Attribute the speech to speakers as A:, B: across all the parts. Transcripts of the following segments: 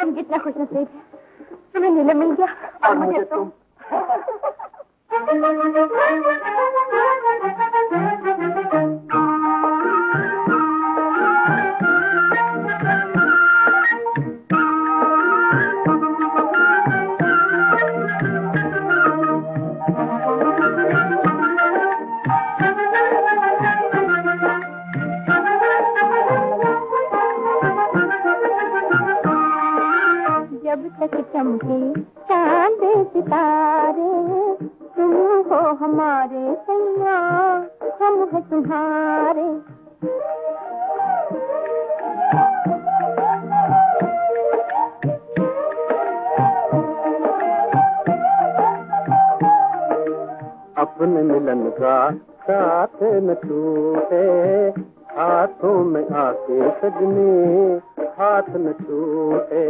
A: हम कितना खुश नसीब हैं, हमें नीलम मिल गया और मुझे तुम। जब तक चमके चांद सितारे, तुम हो हमारे सैया, हम हैं तुम्हारे।
B: अपने मिलन का साथ न छूटे, हाथों में आके सजनी हाथ न छूटे।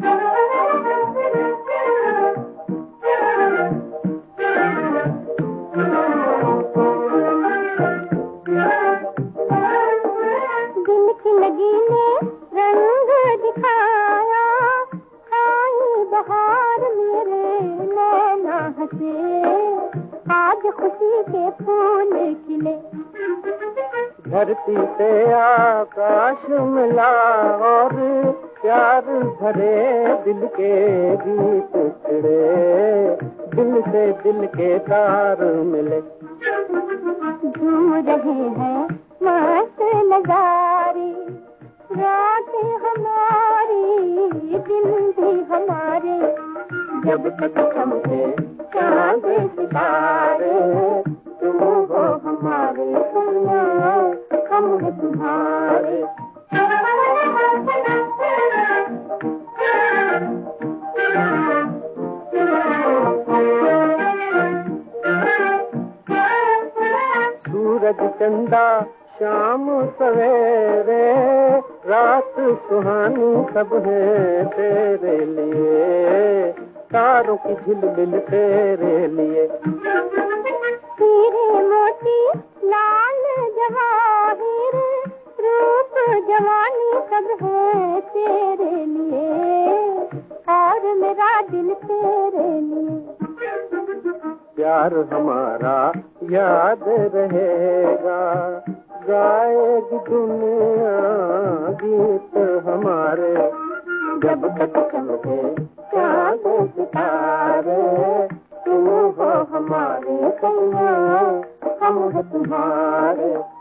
A: दिल की लगी ने रंग दिखाया, आई बहार मेरे नैना हंसे, आज खुशी के फूल खिले।
B: धरती से आकाश मिला और प्यार भरे दिल के गीत छिड़े, दिल से दिल के तार मिले।
A: झूम रहे हैं मस्त नजारे, रातें हमारी दिन भी हमारे।
B: जब तक चमके चांद सितारे, तुम हो हमारे सैया, हम हैं तुम्हारे। सूरज चंदा शाम सवेरे, रात सुहानी सब है तेरे लिए, तारों की झिलमिल तेरे लिए।
A: हीरे मोती लाल जवाहिर, रूप जवानी सब है तेरे लिए, और मेरा दिल तेरे लिए।
B: प्यार हमारा याद रहेगा, गाएगी दुनिया गीत हमारे। जब तक चमके चांद सितारे, तुम हो हमारे सैया, हम हैं तुम्हारे।